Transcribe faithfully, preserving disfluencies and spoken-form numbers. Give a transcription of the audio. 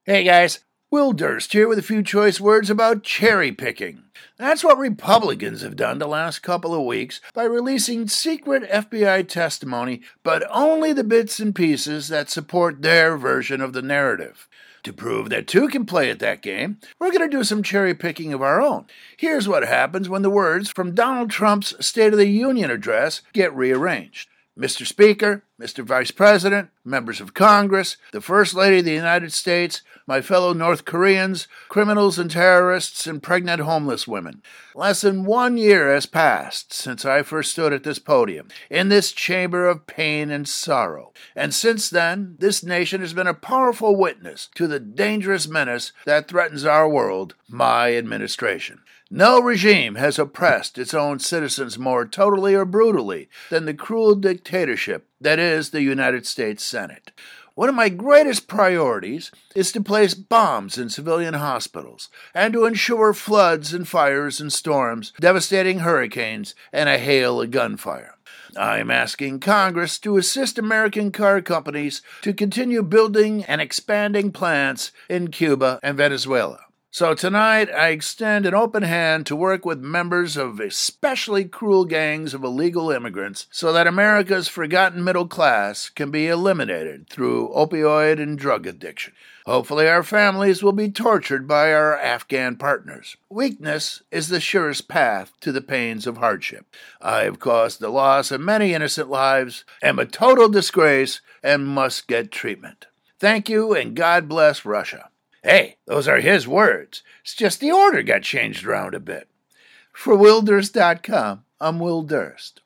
Hey guys, Will Durst here with a few choice words about cherry picking. That's what Republicans have done the last couple of weeks by releasing secret F B I testimony, but only the bits and pieces that support their version of the narrative. To prove that two can play at that game, we're going to do some cherry picking of our own. Here's what happens when the words from Donald Trump's State of the Union address get rearranged. Mister Speaker, Mister Vice President, members of Congress, the First Lady of the United States, my fellow North Koreans, criminals and terrorists, and pregnant homeless women. Less than one year has passed since I first stood at this podium, in this chamber of pain and sorrow. And since then, this nation has been a powerful witness to the dangerous menace that threatens our world, my administration. No regime has oppressed its own citizens more totally or brutally than the cruel dictatorship that is the United States Senate. One of my greatest priorities is to place bombs in civilian hospitals and to ensure floods and fires and storms, devastating hurricanes, and a hail of gunfire. I am asking Congress to assist American car companies to continue building and expanding plants in Cuba and Venezuela. So tonight, I extend an open hand to work with members of especially cruel gangs of illegal immigrants so that America's forgotten middle class can be eliminated through opioid and drug addiction. Hopefully our families will be tortured by our Afghan partners. Weakness is the surest path to the pains of hardship. I have caused the loss of many innocent lives, am a total disgrace, and must get treatment. Thank you, and God bless Russia. Hey, those are his words. It's just the order got changed around a bit. For Will Durst dot com, I'm Will Durst.